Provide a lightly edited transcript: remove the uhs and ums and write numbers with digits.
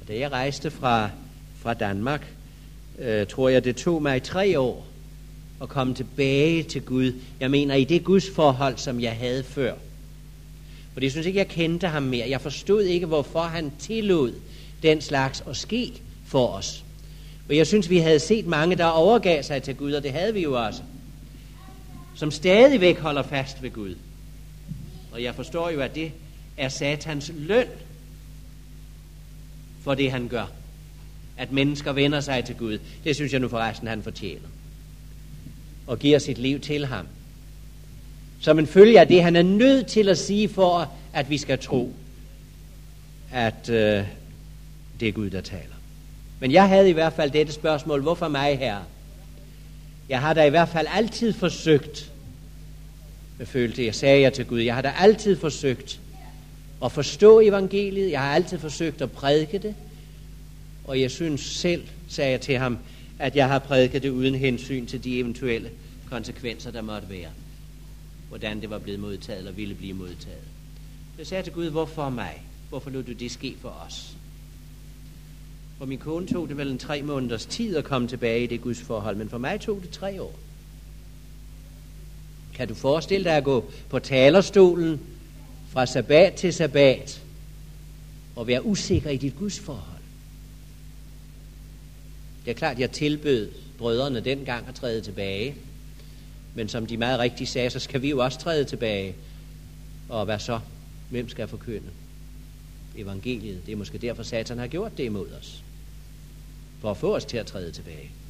Og da jeg rejste fra Danmark, tror jeg, det tog mig 3 år at komme tilbage til Gud. Jeg mener, i det gudsforhold, som jeg havde før. For jeg synes ikke, jeg kendte ham mere. Jeg forstod ikke, hvorfor han tillod den slags at ske for os. Og jeg synes, vi havde set mange, der overgav sig til Gud, og det havde vi jo også, som stadigvæk holder fast ved Gud. Og jeg forstår jo, at det er Satans løn for det, han gør. At mennesker vender sig til Gud. Det synes jeg nu forresten, han fortjener. Og giver sit liv til ham. Som en følge af det, han er nødt til at sige for, at vi skal tro, at det er Gud, der taler. Men jeg havde i hvert fald dette spørgsmål: hvorfor mig, Herre? Jeg har da i hvert fald altid forsøgt, jeg sagde til Gud, jeg har da altid forsøgt at forstå evangeliet, jeg har altid forsøgt at prædike det, og jeg synes selv, sagde jeg til ham, at jeg har prædiket det uden hensyn til de eventuelle konsekvenser, der måtte være. Hvordan det var blevet modtaget, eller ville blive modtaget. Jeg sagde til Gud, hvorfor mig? Hvorfor lod du det ske for os? For min kone tog det vel en 3 måneders tid at komme tilbage i det gudsforhold, men for mig tog det 3 år. Kan du forestille dig at gå på talerstolen fra sabbat til sabbat og være usikker i dit gudsforhold? Det er klart, jeg tilbød brødrene dengang at træde tilbage, men som de meget rigtigt sagde, så skal vi jo også træde tilbage. Og hvad så? Hvem skal forkynde evangeliet? Det er måske derfor, Satan har gjort det imod os. For at få os til at træde tilbage.